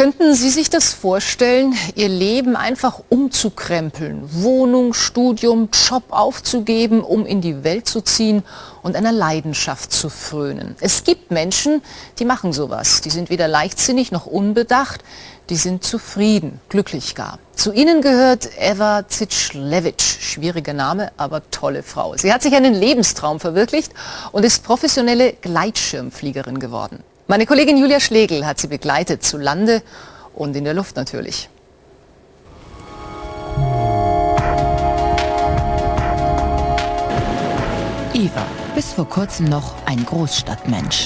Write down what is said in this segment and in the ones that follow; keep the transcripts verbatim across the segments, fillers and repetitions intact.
Könnten Sie sich das vorstellen, Ihr Leben einfach umzukrempeln, Wohnung, Studium, Job aufzugeben, um in die Welt zu ziehen und einer Leidenschaft zu frönen? Es gibt Menschen, die machen sowas. Die sind weder leichtsinnig noch unbedacht. Die sind zufrieden, glücklich gar. Zu ihnen gehört Eva Zichlewicz. Schwieriger Name, aber tolle Frau. Sie hat sich einen Lebenstraum verwirklicht und ist professionelle Gleitschirmfliegerin geworden. Meine Kollegin Julia Schlegel hat sie begleitet, zu Lande und in der Luft natürlich. Eva, bis vor kurzem noch ein Großstadtmensch.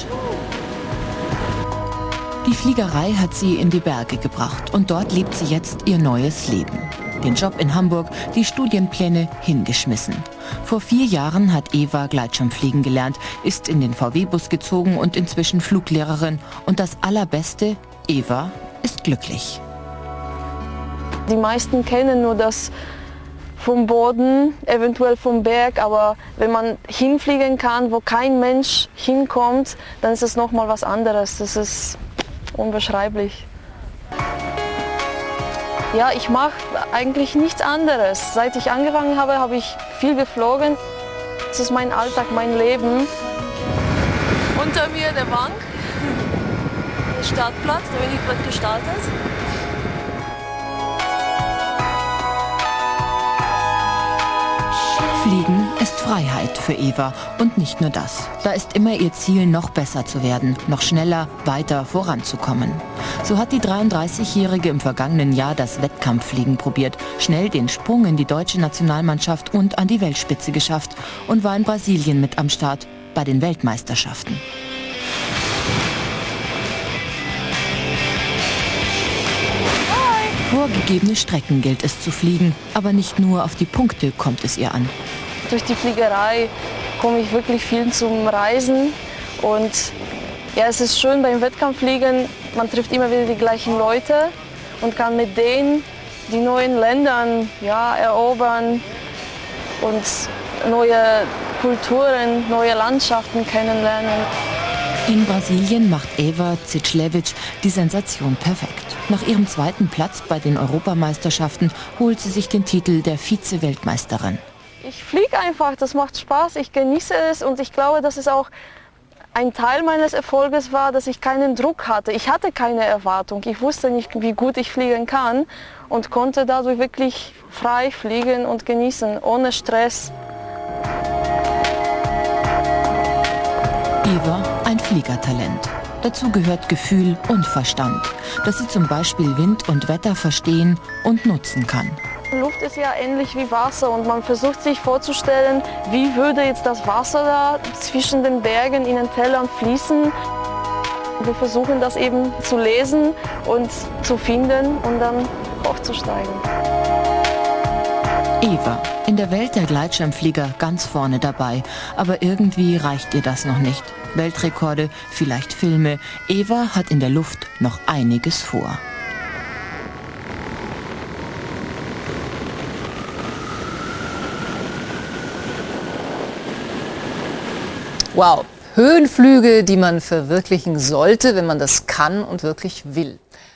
Die Fliegerei hat sie in die Berge gebracht und dort lebt sie jetzt ihr neues Leben. Den Job in Hamburg, die Studienpläne hingeschmissen. Vor vier Jahren hat Eva Gleitschirmfliegen gelernt, ist in den V W-Bus gezogen und inzwischen Fluglehrerin. Und das Allerbeste, Eva ist glücklich. Die meisten kennen nur das vom Boden, eventuell vom Berg, aber wenn man hinfliegen kann, wo kein Mensch hinkommt, dann ist es nochmal was anderes. Das ist unbeschreiblich. Ja, ich mache eigentlich nichts anderes. Seit ich angefangen habe, habe ich viel geflogen. Das ist mein Alltag, mein Leben. Unter mir der Bank, der Startplatz, da bin ich gerade gestartet. Fliegen ist Freiheit für Eva und nicht nur das. Da ist immer ihr Ziel, noch besser zu werden, noch schneller, weiter voranzukommen. So hat die dreiunddreißigjährige im vergangenen Jahr das Wettkampffliegen probiert, schnell den Sprung in die deutsche Nationalmannschaft und an die Weltspitze geschafft und war in Brasilien mit am Start bei den Weltmeisterschaften. Vorgegebene Strecken gilt es zu fliegen, aber nicht nur auf die Punkte kommt es ihr an. Durch die Fliegerei komme ich wirklich viel zum Reisen und ja, es ist schön beim Wettkampffliegen, man trifft immer wieder die gleichen Leute und kann mit denen die neuen Länder ja, erobern und neue Kulturen, neue Landschaften kennenlernen. In Brasilien macht Eva Zichlewicz die Sensation perfekt. Nach ihrem zweiten Platz bei den Europameisterschaften holt sie sich den Titel der Vize-Weltmeisterin. Ich fliege einfach, das macht Spaß, ich genieße es und ich glaube, dass es auch ein Teil meines Erfolges war, dass ich keinen Druck hatte. Ich hatte keine Erwartung, ich wusste nicht, wie gut ich fliegen kann und konnte dadurch wirklich frei fliegen und genießen, ohne Stress. Eva, ein Fliegertalent. Dazu gehört Gefühl und Verstand, dass sie zum Beispiel Wind und Wetter verstehen und nutzen kann. Luft ist ja ähnlich wie Wasser und man versucht sich vorzustellen, wie würde jetzt das Wasser da zwischen den Bergen in den Tälern fließen. Wir versuchen das eben zu lesen und zu finden und dann hochzusteigen. Eva, in der Welt der Gleitschirmflieger ganz vorne dabei, aber irgendwie reicht ihr das noch nicht. Weltrekorde, vielleicht Filme. Eva hat in der Luft noch einiges vor. Wow, Höhenflüge, die man verwirklichen sollte, wenn man das kann und wirklich will.